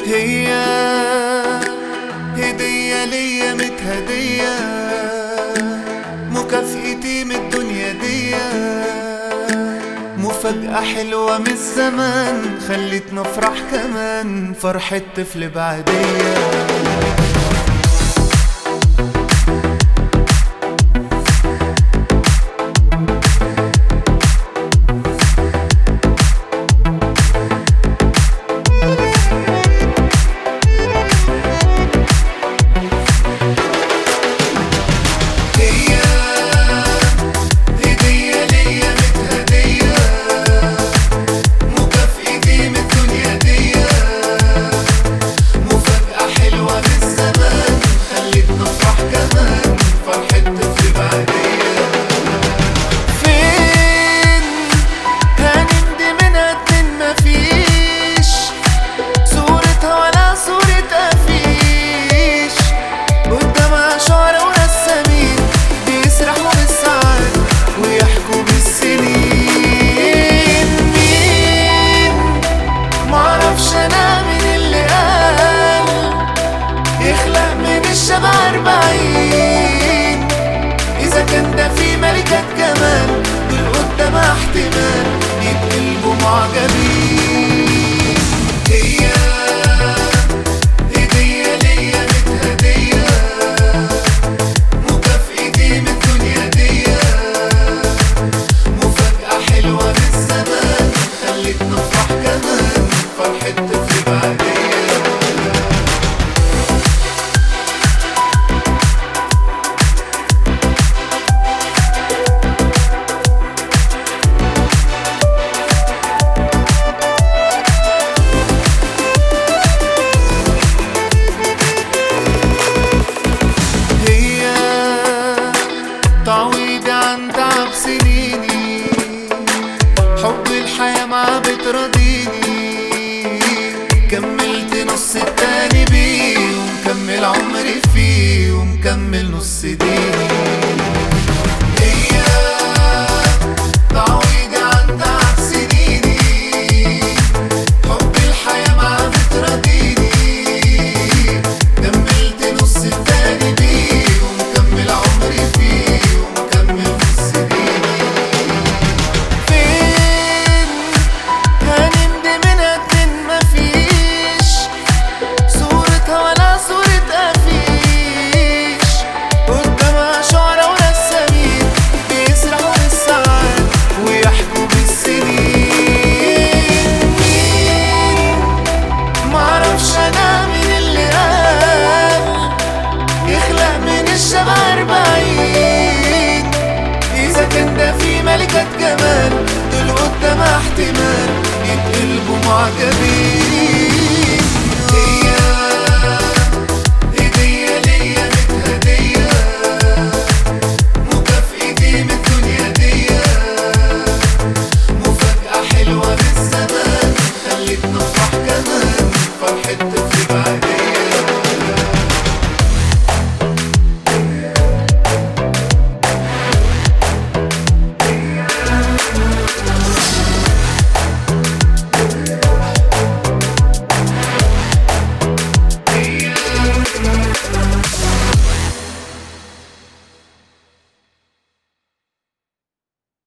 هي هدية ليا متهدية، مكافئتي من الدنيا دي، مفاجأة حلوة من الزمان خلتنا نفرح كمان فرحة طفل بعدية. إذا كان ده في ملكة جمال دول قدام احتمال يتقلبوا معجبين. هي هدية ليا متهدية، مكافئتي من الدنيا دي، مفاجأة حلوة من الزمان خلتنا نفرح كمان فرحة طفل بعدية. تعويضي عن تعب سنيني، حب الحياة معاه بتراضيني، كملت نص التاني بيه ومكمل عمري فيه ومكمل نص ديني. هي تعويضي عن تعب سنيني، حب الحياة معاه بتراضيني، كملت نص التاني بيه ومكمل عمري فيه. إذا كان ده في ملكة جمال دول قدام احتمال يتقلبوا معجبين. هي